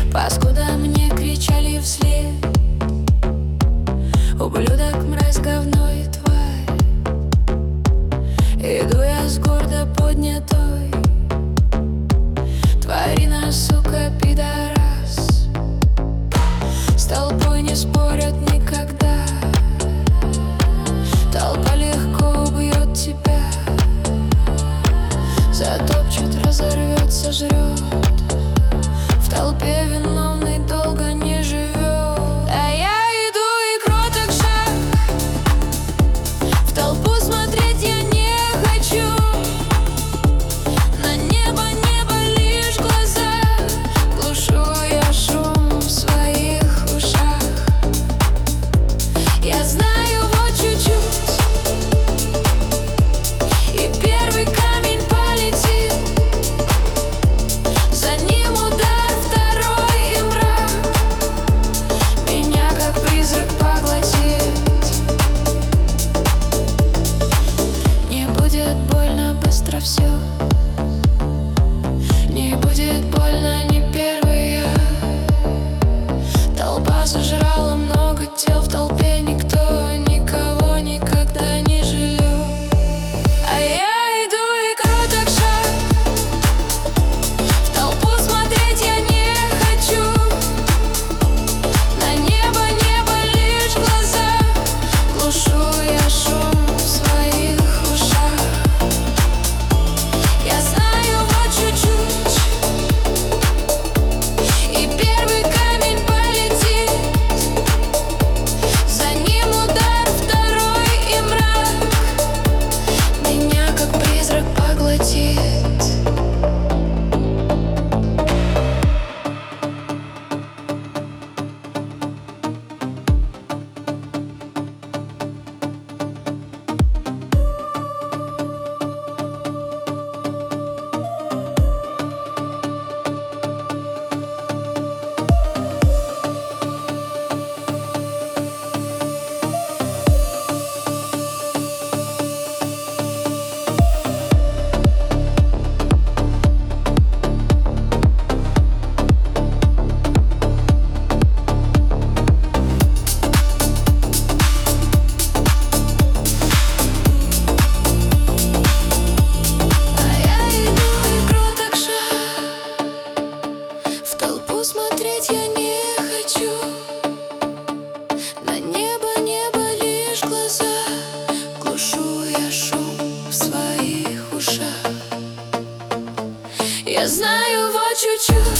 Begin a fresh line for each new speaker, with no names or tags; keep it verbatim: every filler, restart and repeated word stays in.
Паскуда мне кричали вслед: ублюдок, мразь, говно и тварь. Иду я с гордо поднятой: тварина, сука, пидорас. С толпой не спорят никогда, толпа легко убьет тебя, затопчет, разорвет, сожрет. В толпе виновный долго не живет. А я иду и кроток шаг, в толпу смотреть я не хочу. На небо, небо лишь глаза, глушу я шум в своих ушах. Я знаю вот чуть-чуть, и первый камень полетит. За ним удар, второй и мрак меня как призрак поглотит. Не будет больно быстро все, не будет больно не первый я. Толпа сожрала много тел, в толпе никто никого никогда не жалел. А я иду и кроток шаг, в толпу смотреть я не хочу. На небо, небо лишь глаза, глушу я шум в своих ушах. Я знаю вот чуть-чуть, и первый камень полетит. За ним удар, второй и мрак меня как призрак поглотит. Смотреть я не хочу. На небо, небо лишь глаза, глушу я шум в своих ушах. Я знаю вот чуть-чуть,